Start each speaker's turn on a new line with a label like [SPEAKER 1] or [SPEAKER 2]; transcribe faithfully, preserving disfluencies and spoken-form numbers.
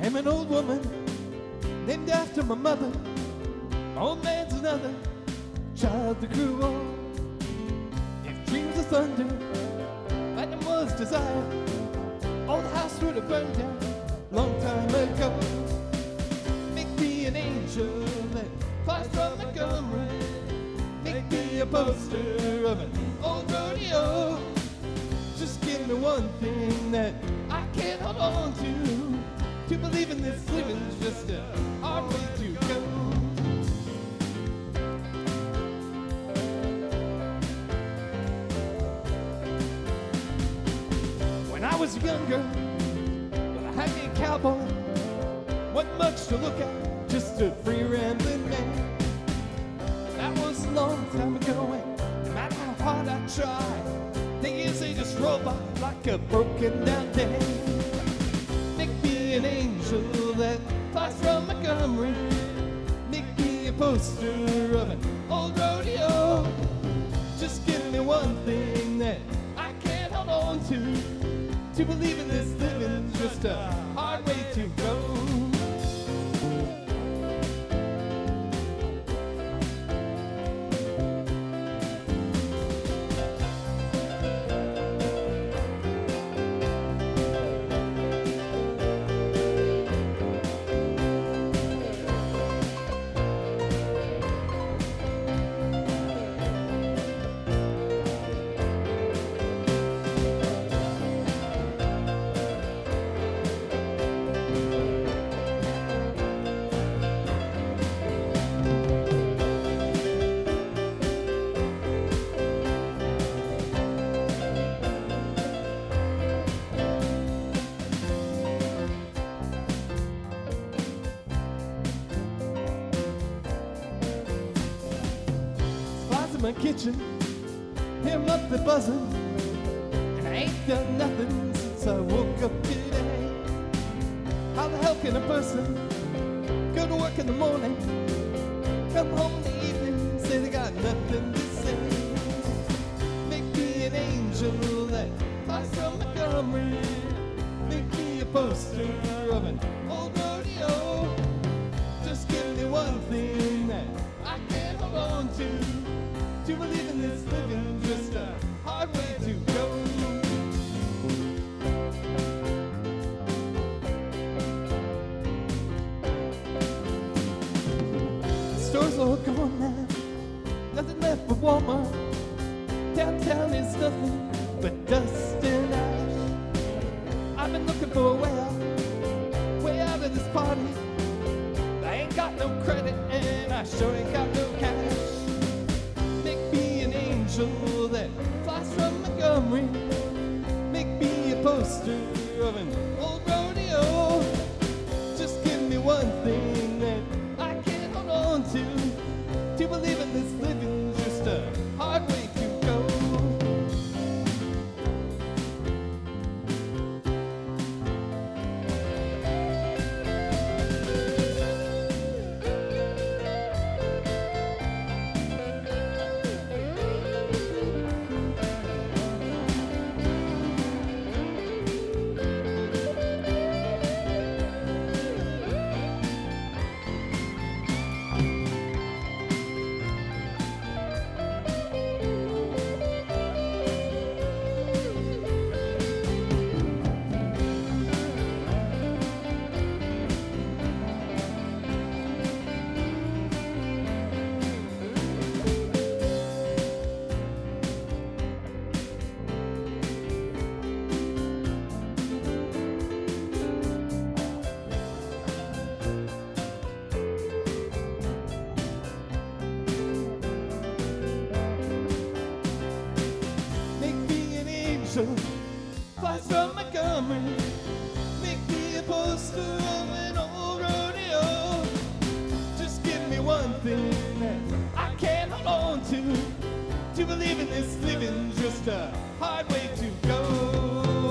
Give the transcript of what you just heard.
[SPEAKER 1] am an old woman named after my mother. My old man's another child that grew old. If dreams of thunder, lightning was desire, old house would have burned down long time ago. Make me an angel that flies from Montgomery. Make me a poster of an old rodeo. Just give me one thing that I can't hold on to. To believe in this living's just a hard way to go. When I was younger, well, I had me a cowboy. Wasn't much to look at, just a free rambling man. That was a long time ago, and no matter how hard I tried, the years they just roll by like a broken down day. Make me an angel that flies from Montgomery. Make me a poster of an old rodeo. Just give me one thing that I can't hold on to. To believe in this living's just a hard way to go. My kitchen, hear 'em up the buzzing, and I ain't done nothing since I woke up today. How the hell can a person go to work in the morning, come home in the evening, say they got nothing to say? Make me an angel that flies from Montgomery. Make me a poster of an old rodeo. Just give me one thing that I can't hold on to. To believe in this living, just a hard way to go. The stores all gone now, nothing left but Walmart. Downtown is nothing but dust and ash. I've been looking for a way out, way out of this party. I ain't got no credit and I sure ain't got no cash. Angel that flies from Montgomery. Make me a poster of an old rodeo. Just give me one thing that I can't hold on to. To believe in this living's just a hard way to go. Flies from Montgomery. Make me a poster of an old rodeo. Just give me one thing that I can't hold on to. To believe in this living's just a hard way to go.